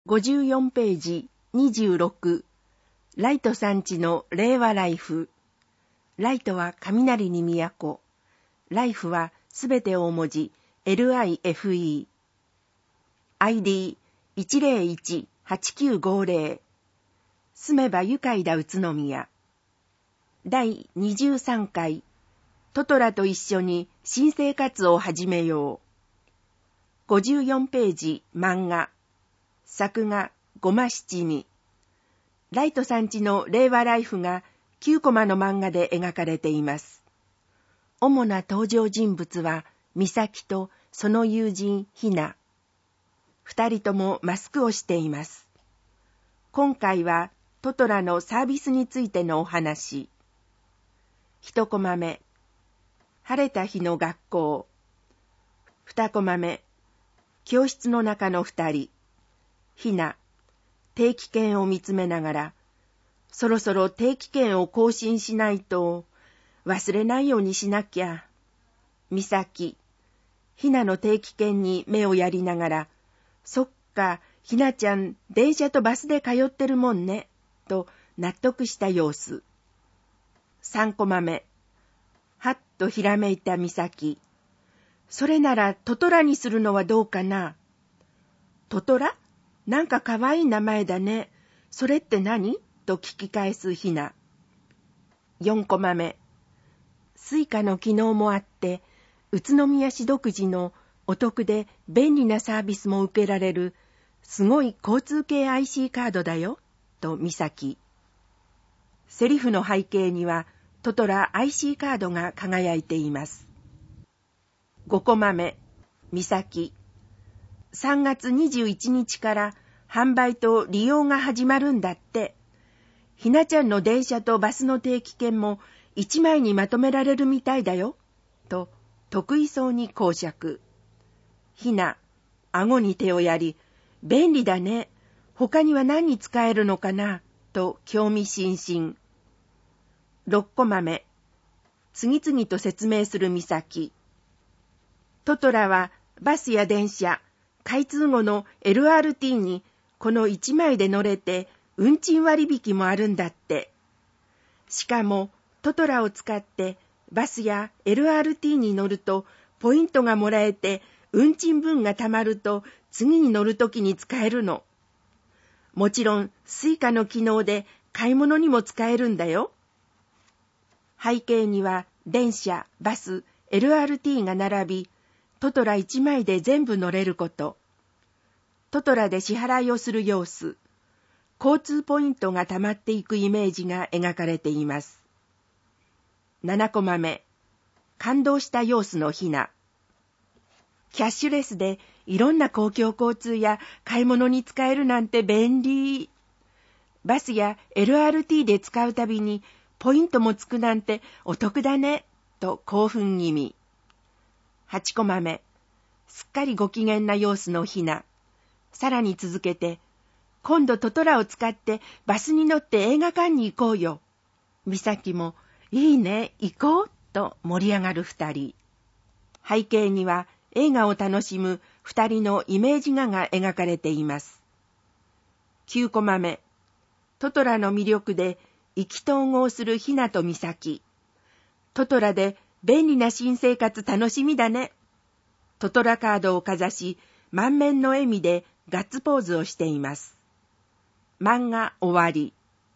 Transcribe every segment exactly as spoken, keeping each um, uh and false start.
ごじゅうよんページにじゅうろく、ライトさんちの令和ライフ。ライトは雷に都。ライフはすべて大文字 エルアイエフイー。アイディーいちゼロいちはちきゅうごゼロ。住めば愉快だ宇都宮。だいにじゅうさんかい、トトラと一緒に新生活を始めよう。ごじゅうよんページ漫画。作画ごま七味。ライトさんちの令和ライフがきゅうコマの漫画で描かれています。主な登場人物は美咲とその友人ひな。二人ともマスクをしています。今回はトトラのサービスについてのお話。一コマ目、晴れた日の学校。二コマ目、教室の中の二人。ひな、定期券を見つめながら、そろそろ定期券を更新しないと、忘れないようにしなきゃ。みさき、ひなの定期券に目をやりながら、そっか、ひなちゃん、電車とバスで通ってるもんね、と納得した様子。三コマ目、はっとひらめいたみさき。それならトトラにするのはどうかな。トトラ？なんかかわいい名前だね。それって何？と聞き返すひな。四コマ目。スイカの機能もあって、宇都宮市独自のお得で便利なサービスも受けられる、すごい交通系 アイシー カードだよ、とみさき。セリフの背景には、トトラ アイシー カードが輝いています。五コマ目。みさき。さんがつにじゅういちにちから販売と利用が始まるんだって。ひなちゃんの電車とバスの定期券も一枚にまとめられるみたいだよ。と、得意そうに講釈。ひな、顎に手をやり、便利だね。他には何に使えるのかな。と興味津々。六コマ目。次々と説明するみさき。トトラはバスや電車、開通後の エルアールティー にこのいちまいで乗れて運賃割引もあるんだって。しかもトトラを使ってバスや エルアールティー に乗るとポイントがもらえて運賃分がたまると次に乗るときに使えるの。もちろんスイカの機能で買い物にも使えるんだよ。背景には電車、バス、エルアールティー が並び、トトラいちまいで全部乗れること。トトラで支払いをする様子。交通ポイントが溜まっていくイメージが描かれています。ななコマ目。感動した様子のひな。キャッシュレスでいろんな公共交通や買い物に使えるなんて便利。バスや エルアールティー で使うたびにポイントもつくなんてお得だね。と興奮気味。はちコマ目。すっかりご機嫌な様子のひな。さらに続けて、今度トトラを使ってバスに乗って映画館に行こうよ。みさきも、いいね、行こう、と盛り上がる二人。背景には映画を楽しむ二人のイメージ画が描かれています。きゅうコマ目。トトラの魅力で意気投合するひなとみさき。トトラで便利な新生活楽しみだね。トトラカードをかざし、満面の笑みでガッツポーズをしています。漫画終わり。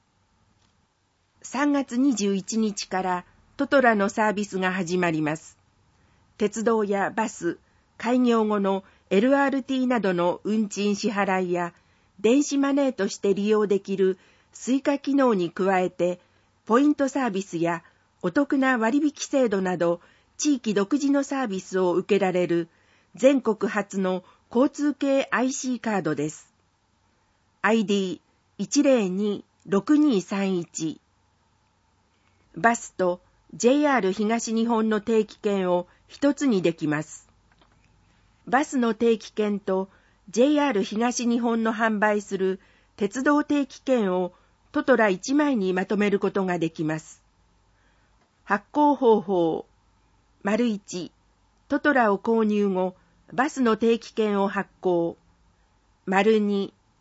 さんがつにじゅういちにちからトトラのサービスが始まります。鉄道やバス、開業後の エルアールティー などの運賃支払いや電子マネーとして利用できるスイカ機能に加えて、ポイントサービスやお得な割引制度など地域独自のサービスを受けられる全国初の交通系 アイシー カードです。アイディーいちゼロにろくにさんいち。バスと ジェイアール 東日本の定期券を一つにできます。バスの定期券と ジェイアール 東日本の販売する鉄道定期券をトトラいちまいにまとめることができます。発行方法。丸いち、トトラを購入後、バスの定期券を発行。丸に、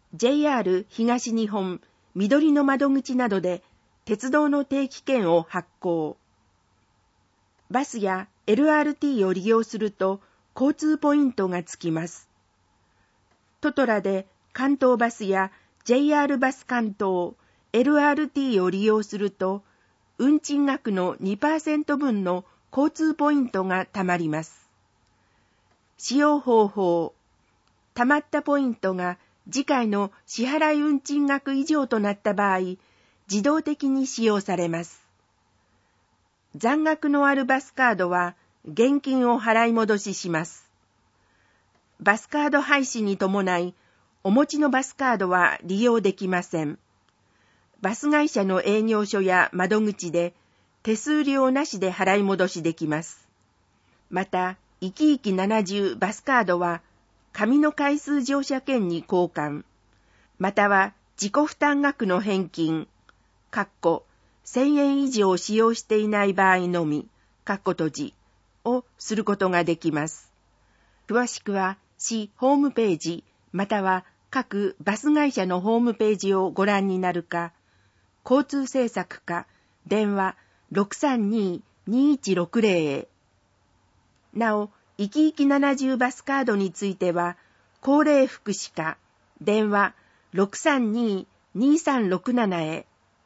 ジェイアール 東日本緑の窓口などで鉄道の定期券を発行。バスや エルアールティー を利用すると交通ポイントがつきます。トトラで関東バスや ジェイアール バス関東、エルアールティー を利用すると運賃額の にパーセント 分の交通ポイントがたまります。使用方法。たまったポイントが次回の支払い運賃額以上となった場合、自動的に使用されます。残額のあるバスカードは現金を払い戻しします。バスカード廃止に伴い、お持ちのバスカードは利用できません。バス会社の営業所や窓口で手数料なしで払い戻しできます。また、いきいきななじゅうバスカードは紙の回数乗車券に交換、または自己負担額の返金、かっこせんえん以上使用していない場合のみ、かっこ閉じをすることができます。詳しくは市ホームページまたは各バス会社のホームページをご覧になるか、交通政策課電話 ろくさんに にいちろくゼロ へ。なお、いきいきななじゅうバスカードについては、高齢福祉課電話 ろくさんに にさんろくなな へ。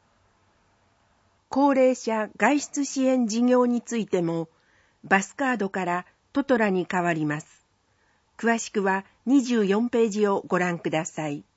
高齢者外出支援事業についても、バスカードからトトラに変わります。詳しくはにじゅうよんページをご覧ください。